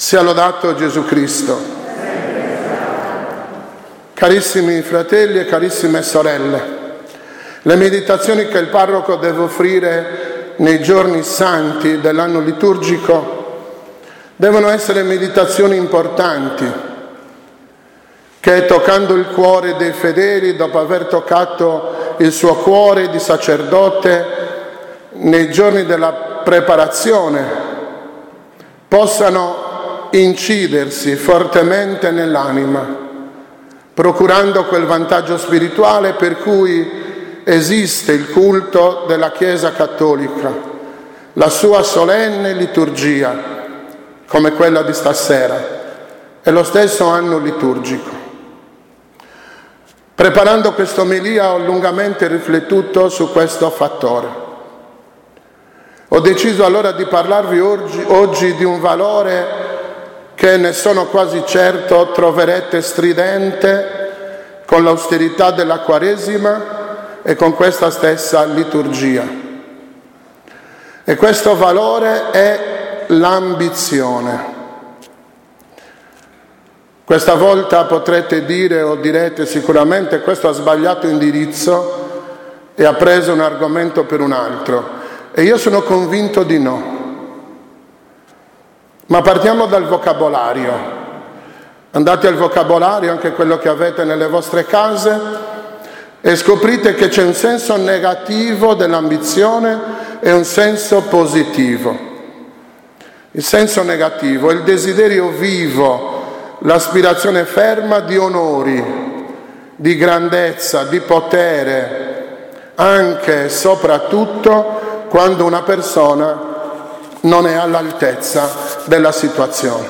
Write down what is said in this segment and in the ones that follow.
Sia lodato Gesù Cristo. Carissimi fratelli e carissime sorelle, le meditazioni che il parroco deve offrire nei giorni santi dell'anno liturgico devono essere meditazioni importanti che, toccando il cuore dei fedeli, dopo aver toccato il suo cuore di sacerdote nei giorni della preparazione, possano incidersi fortemente nell'anima, procurando quel vantaggio spirituale per cui esiste il culto della Chiesa Cattolica, la sua solenne liturgia, come quella di stasera, e lo stesso anno liturgico. Preparando questa omelia ho lungamente riflettuto su questo fattore. Ho deciso allora di parlarvi oggi di un valore che, ne sono quasi certo, troverete stridente con l'austerità della Quaresima e con questa stessa liturgia. E questo valore è l'ambizione. Questa volta potrete dire o direte sicuramente: questo ha sbagliato indirizzo e ha preso un argomento per un altro. E io sono convinto di no. Ma partiamo dal vocabolario. Andate al vocabolario, anche quello che avete nelle vostre case, e scoprite che c'è un senso negativo dell'ambizione e un senso positivo. Il senso negativo è il desiderio vivo, l'aspirazione ferma di onori, di grandezza, di potere, anche e soprattutto quando una persona non è all'altezza della situazione.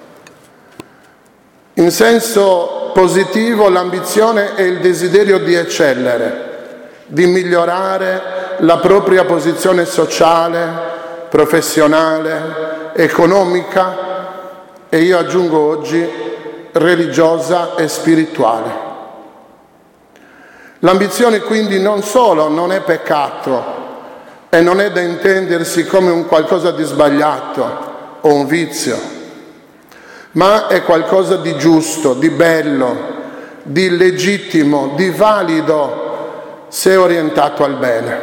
In senso positivo, l'ambizione è il desiderio di eccellere, di migliorare la propria posizione sociale, professionale, economica e, io aggiungo oggi, religiosa e spirituale. L'ambizione quindi non solo non è peccato e non è da intendersi come un qualcosa di sbagliato o un vizio, ma è qualcosa di giusto, di bello, di legittimo, di valido, se orientato al bene.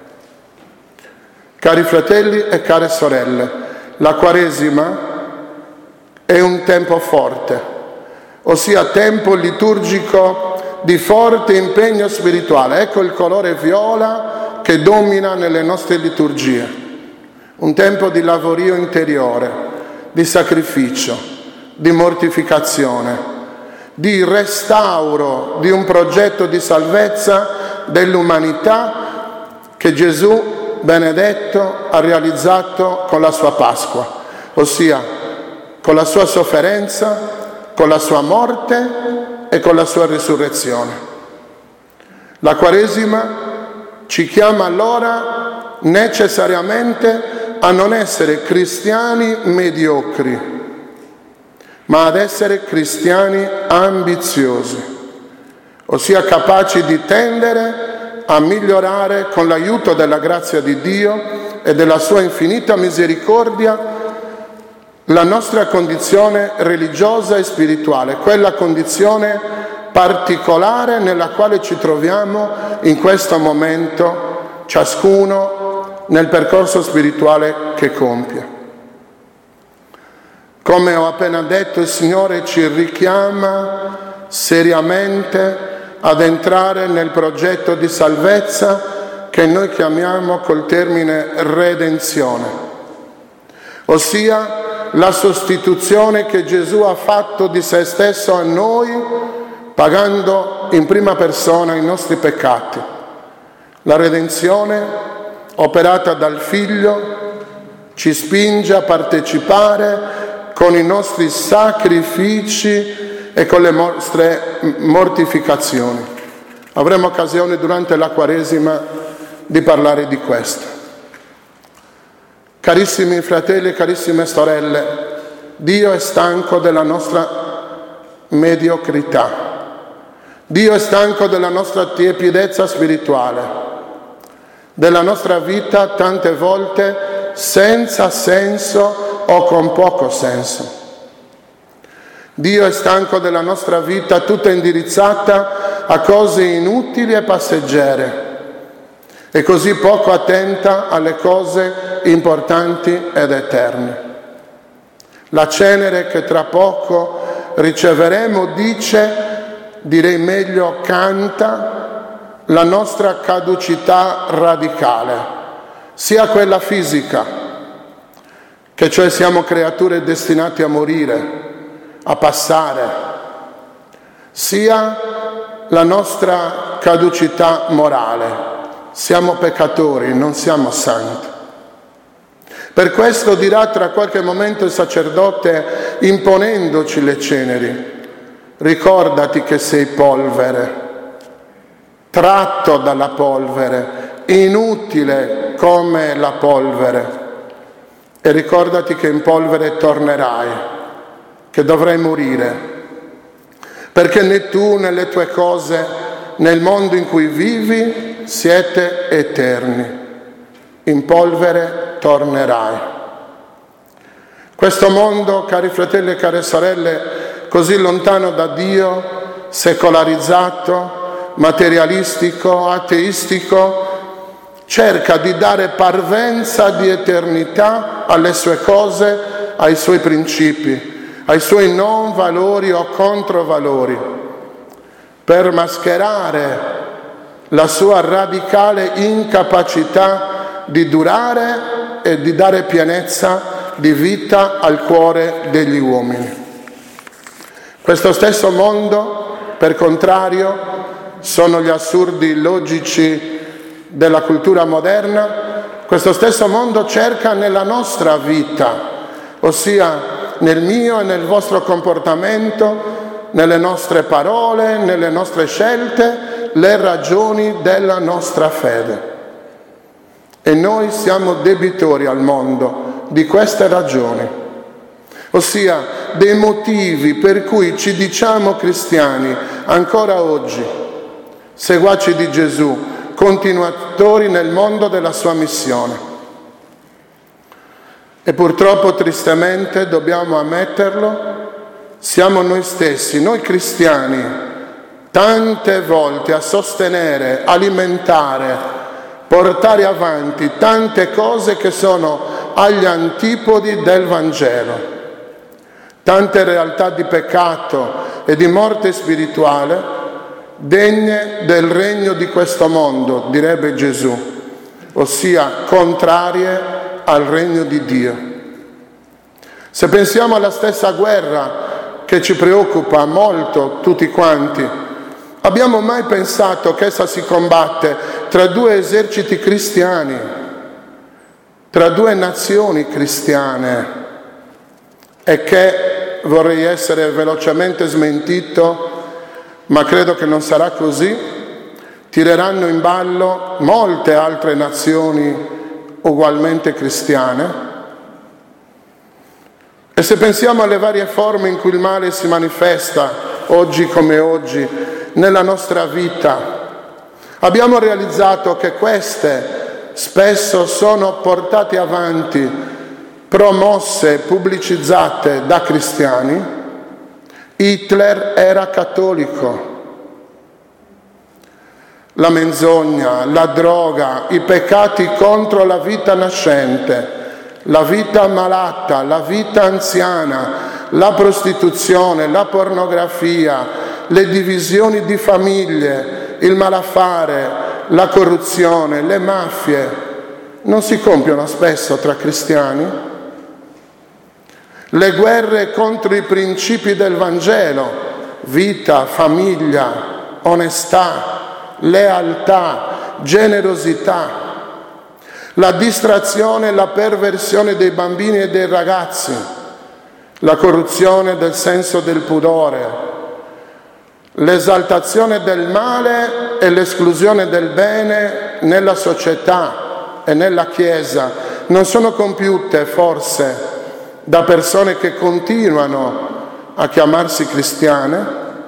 Cari fratelli e care sorelle, la Quaresima è un tempo forte, ossia tempo liturgico di forte impegno spirituale. Ecco il colore viola che domina nelle nostre liturgie. Un tempo di lavorio interiore, di sacrificio, di mortificazione, di restauro di un progetto di salvezza dell'umanità che Gesù benedetto ha realizzato con la sua Pasqua, ossia con la sua sofferenza, con la sua morte e con la sua risurrezione. La Quaresima ci chiama allora necessariamente a non essere cristiani mediocri, ma ad essere cristiani ambiziosi, ossia capaci di tendere a migliorare con l'aiuto della grazia di Dio e della sua infinita misericordia la nostra condizione religiosa e spirituale, quella condizione particolare nella quale ci troviamo in questo momento, ciascuno nel percorso spirituale che compie. Come ho appena detto, il Signore ci richiama seriamente ad entrare nel progetto di salvezza che noi chiamiamo col termine redenzione, ossia la sostituzione che Gesù ha fatto di se stesso a noi, pagando in prima persona i nostri peccati. La redenzione operata dal Figlio ci spinge a partecipare con i nostri sacrifici e con le nostre mortificazioni. Avremo occasione durante la Quaresima di parlare di questo. Carissimi fratelli e carissime sorelle, Dio è stanco della nostra mediocrità. Dio è stanco della nostra tiepidezza spirituale, della nostra vita tante volte senza senso o con poco senso. Dio è stanco della nostra vita tutta indirizzata a cose inutili e passeggere e così poco attenta alle cose importanti ed eterne. La cenere che tra poco riceveremo direi meglio, canta la nostra caducità radicale, sia quella fisica, che cioè siamo creature destinate a morire, a passare, sia la nostra caducità morale. Siamo peccatori, non siamo santi. Per questo dirà tra qualche momento il sacerdote, imponendoci le ceneri: ricordati che sei polvere, tratto dalla polvere, inutile come la polvere, e ricordati che in polvere tornerai, che dovrai morire, perché né tu né le tue cose, nel mondo in cui vivi, siete eterni. In polvere tornerai. Questo mondo, cari fratelli e care sorelle, così lontano da Dio, secolarizzato, materialistico, ateistico, cerca di dare parvenza di eternità alle sue cose, ai suoi principi, ai suoi non valori o controvalori, per mascherare la sua radicale incapacità di durare e di dare pienezza di vita al cuore degli uomini. Questo stesso mondo, per contrario, sono gli assurdi logici della cultura moderna. Questo stesso mondo cerca nella nostra vita, ossia nel mio e nel vostro comportamento, nelle nostre parole, nelle nostre scelte, le ragioni della nostra fede. E noi siamo debitori al mondo di queste ragioni, ossia dei motivi per cui ci diciamo cristiani ancora oggi, seguaci di Gesù, continuatori nel mondo della sua missione. E purtroppo, tristemente, dobbiamo ammetterlo, siamo noi stessi, noi cristiani, tante volte a sostenere, alimentare, portare avanti tante cose che sono agli antipodi del Vangelo, tante realtà di peccato e di morte spirituale degne del regno di questo mondo, direbbe Gesù, ossia contrarie al regno di Dio. Se pensiamo alla stessa guerra che ci preoccupa molto tutti quanti, abbiamo mai pensato che essa si combatte tra due eserciti cristiani, tra due nazioni cristiane, e che, vorrei essere velocemente smentito, ma credo che non sarà così, tireranno in ballo molte altre nazioni ugualmente cristiane? E se pensiamo alle varie forme in cui il male si manifesta, oggi come oggi, nella nostra vita, abbiamo realizzato che queste spesso sono portate avanti, promosse, pubblicizzate da cristiani. Hitler era cattolico. La menzogna, la droga, i peccati contro la vita nascente, la vita malata, la vita anziana, la prostituzione, la pornografia, le divisioni di famiglie, il malaffare, la corruzione, le mafie, non si compiono spesso tra cristiani? Le guerre contro i principi del Vangelo, vita, famiglia, onestà, lealtà, generosità, la distrazione e la perversione dei bambini e dei ragazzi, la corruzione del senso del pudore, l'esaltazione del male e l'esclusione del bene nella società e nella Chiesa non sono compiute forse da persone che continuano a chiamarsi cristiane?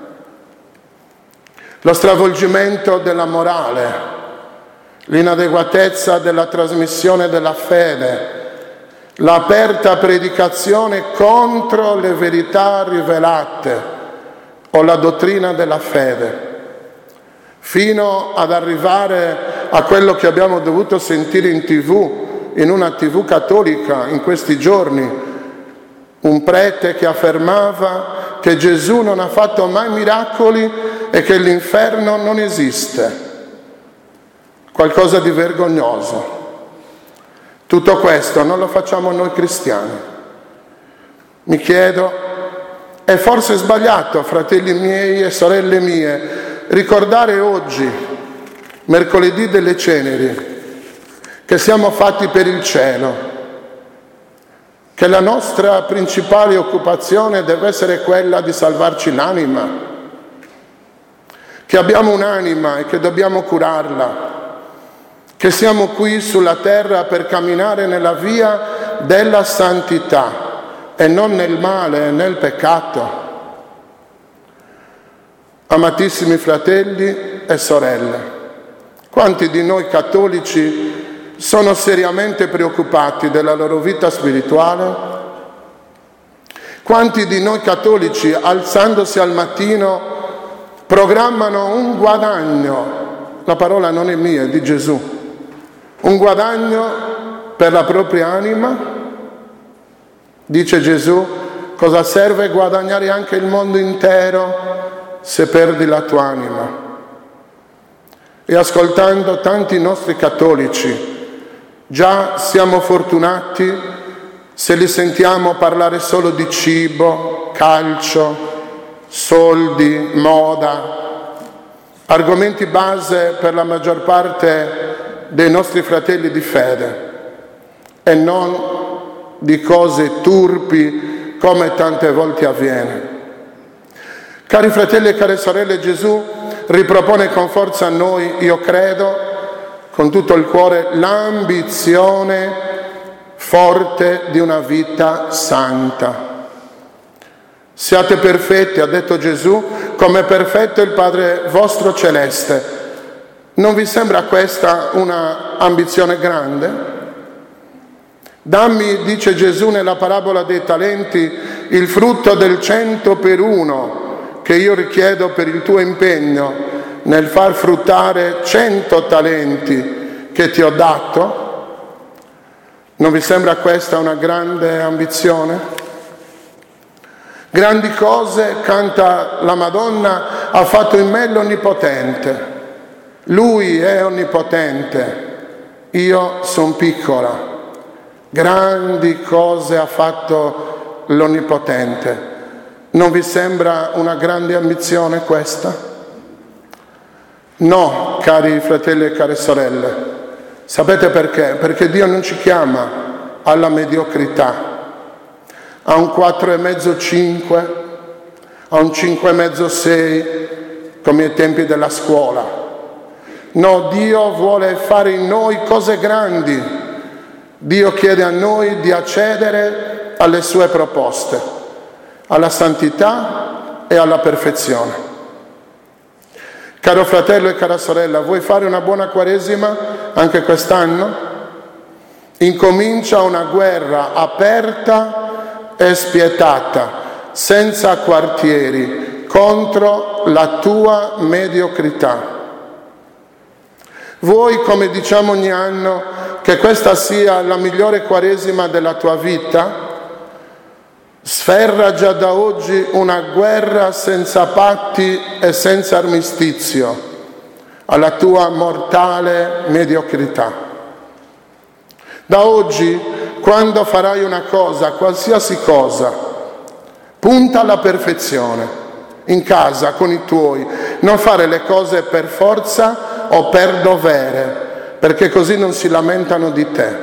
Lo stravolgimento della morale, l'inadeguatezza della trasmissione della fede, l'aperta predicazione contro le verità rivelate o la dottrina della fede, fino ad arrivare a quello che abbiamo dovuto sentire in TV, in una TV cattolica in questi giorni, un prete che affermava che Gesù non ha fatto mai miracoli e che l'inferno non esiste. Qualcosa di vergognoso. Tutto questo non lo facciamo noi cristiani. Mi chiedo, è forse sbagliato, fratelli miei e sorelle mie, ricordare oggi, mercoledì delle Ceneri, che siamo fatti per il cielo, che la nostra principale occupazione deve essere quella di salvarci l'anima, che abbiamo un'anima e che dobbiamo curarla, che siamo qui sulla terra per camminare nella via della santità e non nel male e nel peccato. Amatissimi fratelli e sorelle, quanti di noi cattolici sono seriamente preoccupati della loro vita spirituale? Quanti di noi cattolici, alzandosi al mattino, programmano un guadagno, la parola non è mia, è di Gesù, un guadagno per la propria anima? Dice Gesù, cosa serve guadagnare anche il mondo intero se perdi la tua anima? E ascoltando tanti nostri cattolici, già siamo fortunati se li sentiamo parlare solo di cibo, calcio, soldi, moda, argomenti base per la maggior parte dei nostri fratelli di fede e non di cose turpi come tante volte avviene. Cari fratelli e care sorelle, Gesù ripropone con forza a noi, io credo, con tutto il cuore, l'ambizione forte di una vita santa. Siate perfetti, ha detto Gesù, come è perfetto il Padre vostro celeste. Non vi sembra questa una ambizione grande? Dammi, dice Gesù nella parabola dei talenti, il frutto del 100 per 1 che io richiedo per il tuo impegno nel far fruttare 100 talenti che ti ho dato? Non vi sembra questa una grande ambizione? Grandi cose, canta la Madonna, ha fatto in me l'Onnipotente. Lui è onnipotente, io sono piccola. Grandi cose ha fatto l'Onnipotente. Non vi sembra una grande ambizione questa? No, cari fratelli e care sorelle. Sapete perché? Perché Dio non ci chiama alla mediocrità, a un 4,5, 5, a un 5,5, 6, come ai tempi della scuola. No, Dio vuole fare in noi cose grandi. Dio chiede a noi di accedere alle sue proposte, alla santità e alla perfezione. Caro fratello e cara sorella, vuoi fare una buona Quaresima anche quest'anno? Incomincia una guerra aperta e spietata, senza quartieri, contro la tua mediocrità. Vuoi, come diciamo ogni anno, che questa sia la migliore Quaresima della tua vita? Sferra già da oggi una guerra senza patti e senza armistizio alla tua mortale mediocrità. Da oggi, quando farai una cosa, qualsiasi cosa, punta alla perfezione. In casa, con i tuoi, non fare le cose per forza o per dovere, perché così non si lamentano di te.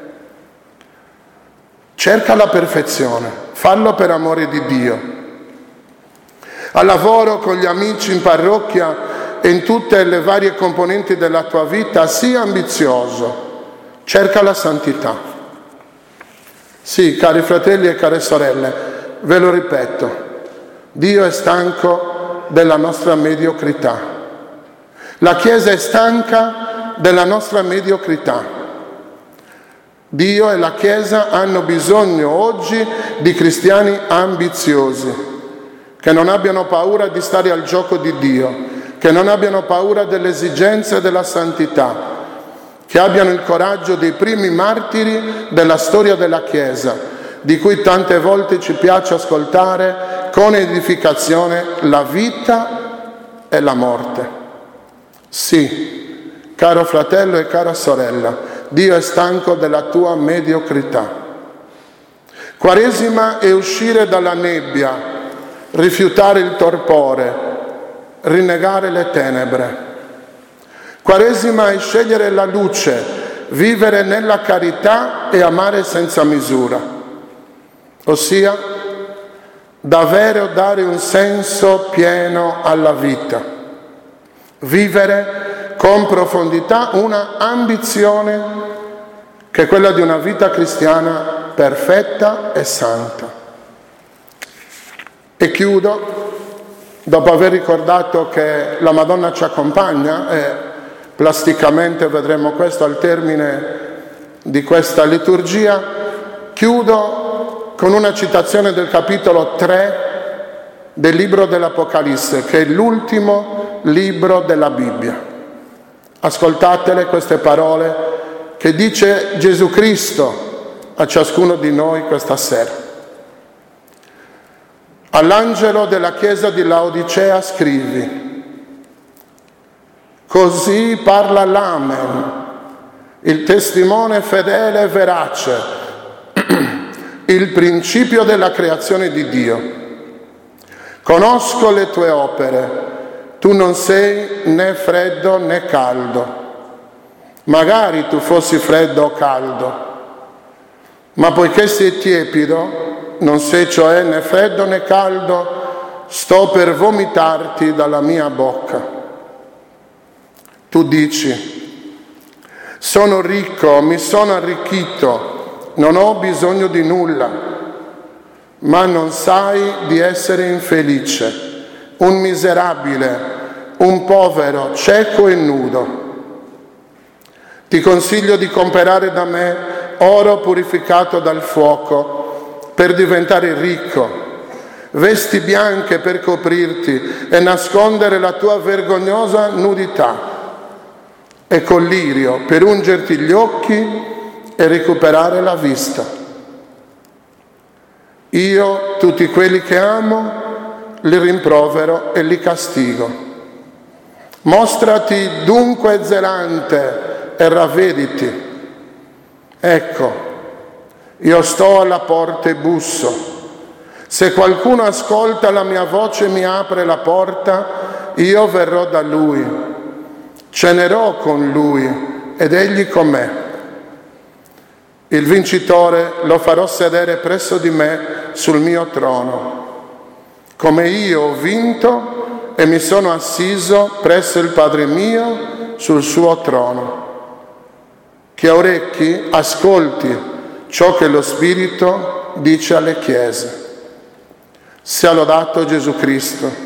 Cerca la perfezione, fallo per amore di Dio. Al lavoro, con gli amici, in parrocchia e in tutte le varie componenti della tua vita, sii ambizioso, cerca la santità. Sì, cari fratelli e care sorelle, ve lo ripeto, Dio è stanco della nostra mediocrità. La Chiesa è stanca della nostra mediocrità. Dio e la Chiesa hanno bisogno oggi di cristiani ambiziosi, che non abbiano paura di stare al gioco di Dio, che non abbiano paura delle esigenze della santità, che abbiano il coraggio dei primi martiri della storia della Chiesa, di cui tante volte ci piace ascoltare con edificazione la vita e la morte. Sì, caro fratello e cara sorella, Dio è stanco della tua mediocrità. Quaresima è uscire dalla nebbia, rifiutare il torpore, rinnegare le tenebre. Quaresima è scegliere la luce, vivere nella carità e amare senza misura, ossia davvero dare un senso pieno alla vita, vivere con profondità una ambizione che è quella di una vita cristiana perfetta e santa. E chiudo, dopo aver ricordato che la Madonna ci accompagna, e plasticamente vedremo questo al termine di questa liturgia, chiudo con una citazione del capitolo 3 del libro dell'Apocalisse, che è l'ultimo libro della Bibbia. Ascoltatele queste parole che dice Gesù Cristo a ciascuno di noi questa sera. All'angelo della chiesa di Laodicea scrivi: così parla l'Amen, il testimone fedele e verace, il principio della creazione di Dio. Conosco le tue opere. Tu non sei né freddo né caldo. Magari tu fossi freddo o caldo, ma poiché sei tiepido, non sei cioè né freddo né caldo, sto per vomitarti dalla mia bocca. Tu dici: sono ricco, mi sono arricchito, non ho bisogno di nulla, ma non sai di essere infelice, un miserabile, un povero, cieco e nudo. Ti consiglio di comprare da me oro purificato dal fuoco per diventare ricco, vesti bianche per coprirti e nascondere la tua vergognosa nudità, e collirio per ungerti gli occhi e recuperare la vista. Io tutti quelli che amo li rimprovero e li castigo. Mostrati dunque zelante e ravvediti. Ecco, io sto alla porta e busso. Se qualcuno ascolta la mia voce e mi apre la porta, io verrò da lui, cenerò con lui ed egli con me. Il vincitore lo farò sedere presso di me sul mio trono, come io ho vinto e mi sono assiso presso il Padre mio sul suo trono. Chi ha orecchi, ascolti ciò che lo Spirito dice alle chiese. Sia lodato Gesù Cristo.